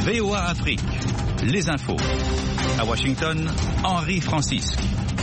VOA Afrique, les infos. À Washington, Henri Francisque.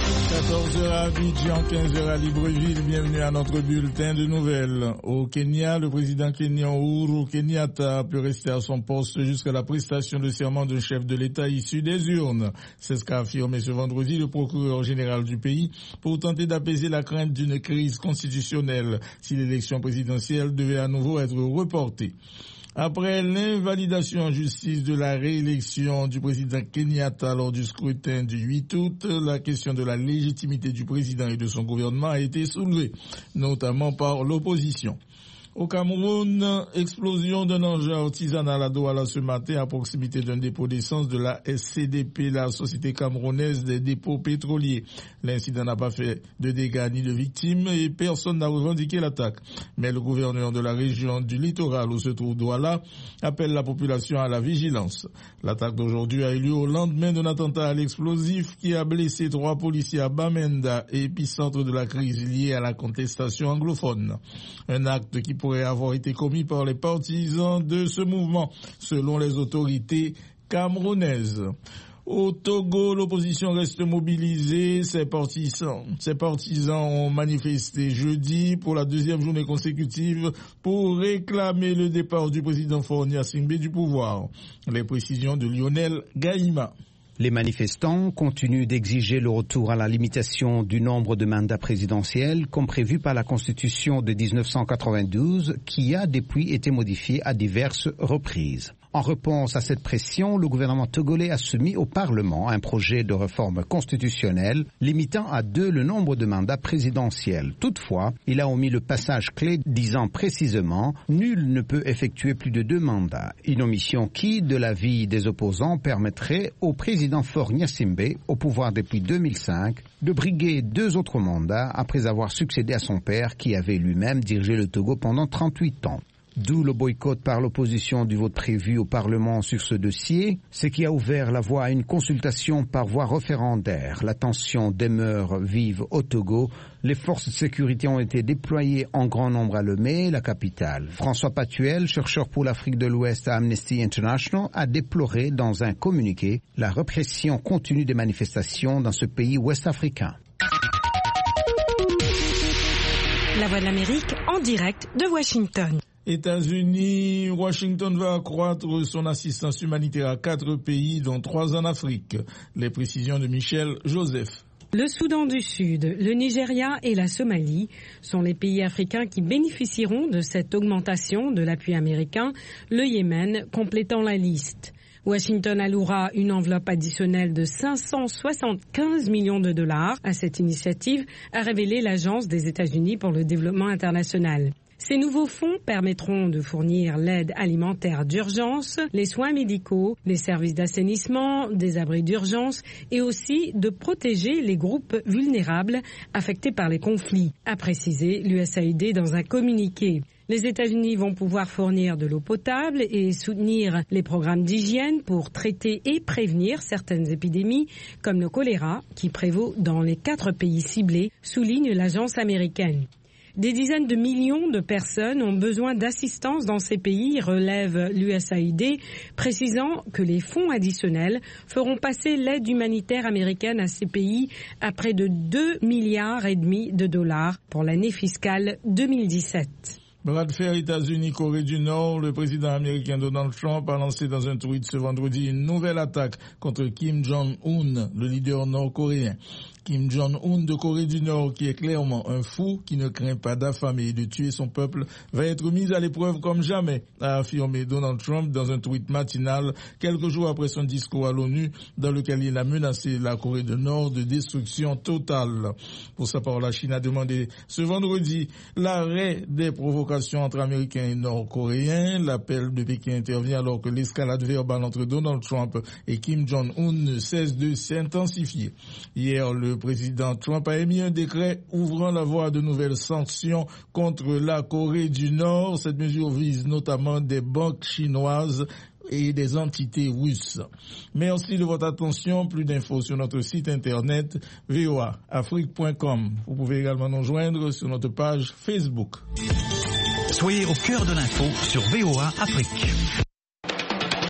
14h à Abidjan, 15h à Libreville, bienvenue à notre bulletin de nouvelles. Au Kenya, le président kenyan Uhuru Kenyatta peut rester à son poste jusqu'à la prestation de serment d'un chef de l'État issu des urnes. C'est ce qu'a affirmé ce vendredi le procureur général du pays pour tenter d'apaiser la crainte d'une crise constitutionnelle si l'élection présidentielle devait à nouveau être reportée. Après l'invalidation en justice de la réélection du président Kenyatta lors du scrutin du 8 août, la question de la légitimité du président et de son gouvernement a été soulevée, notamment par l'opposition. Au Cameroun, explosion d'un engin artisanal à Douala ce matin à proximité d'un dépôt d'essence de la SCDP, la Société camerounaise des dépôts pétroliers. L'incident n'a pas fait de dégâts ni de victimes et personne n'a revendiqué l'attaque. Mais le gouverneur de la région du littoral où se trouve Douala appelle la population à la vigilance. L'attaque d'aujourd'hui a eu lieu au lendemain d'un attentat à l'explosif qui a blessé 3 policiers à Bamenda, épicentre de la crise liée à la contestation anglophone. Un acte qui pourrait avoir été commis par les partisans de ce mouvement, selon les autorités camerounaises. Au Togo, l'opposition reste mobilisée. Ses partisans ont manifesté jeudi pour la 2e journée consécutive pour réclamer le départ du président Faure Gnassingbé du pouvoir. Les précisions de Lionel Gaïma. Les manifestants continuent d'exiger le retour à la limitation du nombre de mandats présidentiels comme prévu par la Constitution de 1992 qui a depuis été modifiée à diverses reprises. En réponse à cette pression, le gouvernement togolais a soumis au Parlement un projet de réforme constitutionnelle limitant à 2 le nombre de mandats présidentiels. Toutefois, il a omis le passage clé disant précisément « Nul ne peut effectuer plus de 2 mandats ». Une omission qui, de l'avis des opposants, permettrait au président Faure Gnassingbé, au pouvoir depuis 2005, de briguer 2 autres mandats après avoir succédé à son père qui avait lui-même dirigé le Togo pendant 38 ans. D'où le boycott par l'opposition du vote prévu au Parlement sur ce dossier, ce qui a ouvert la voie à une consultation par voie référendaire. La tension demeure vive au Togo. Les forces de sécurité ont été déployées en grand nombre à Lomé, la capitale. François Patuel, chercheur pour l'Afrique de l'Ouest à Amnesty International, a déploré dans un communiqué la répression continue des manifestations dans ce pays ouest-africain. La Voix de l'Amérique en direct de Washington. États-Unis, Washington va accroître son assistance humanitaire à 4 pays, dont 3 en Afrique. Les précisions de Michel Joseph. Le Soudan du Sud, le Nigeria et la Somalie sont les pays africains qui bénéficieront de cette augmentation de l'appui américain, le Yémen complétant la liste. Washington allouera une enveloppe additionnelle de 575 millions de dollars à cette initiative, a révélé l'Agence des États-Unis pour le développement international. Ces nouveaux fonds permettront de fournir l'aide alimentaire d'urgence, les soins médicaux, les services d'assainissement, des abris d'urgence et aussi de protéger les groupes vulnérables affectés par les conflits, a précisé l'USAID dans un communiqué. Les États-Unis vont pouvoir fournir de l'eau potable et soutenir les programmes d'hygiène pour traiter et prévenir certaines épidémies comme le choléra qui prévaut dans les 4 pays ciblés, souligne l'agence américaine. Des dizaines de millions de personnes ont besoin d'assistance dans ces pays, relève l'USAID, précisant que les fonds additionnels feront passer l'aide humanitaire américaine à ces pays à près de 2,5 milliards de dollars pour l'année fiscale 2017. Bras de fer États-Unis-Corée du Nord, le président américain Donald Trump a lancé dans un tweet ce vendredi une nouvelle attaque contre Kim Jong-un, le leader nord-coréen. Kim Jong-un de Corée du Nord, qui est clairement un fou, qui ne craint pas d'affamer et de tuer son peuple, va être mis à l'épreuve comme jamais, a affirmé Donald Trump dans un tweet matinal, quelques jours après son discours à l'ONU, dans lequel il a menacé la Corée du Nord de destruction totale. Pour sa part, la Chine a demandé ce vendredi l'arrêt des provocations entre Américains et Nord-Coréens. L'appel de Pékin intervient alors que l'escalade verbale entre Donald Trump et Kim Jong-un ne cesse de s'intensifier. Hier, le président Trump a émis un décret ouvrant la voie à de nouvelles sanctions contre la Corée du Nord. Cette mesure vise notamment des banques chinoises et des entités russes. Merci de votre attention. Plus d'infos sur notre site internet voaafrique.com. Vous pouvez également nous joindre sur notre page Facebook. Soyez au cœur de l'info sur VOA Afrique.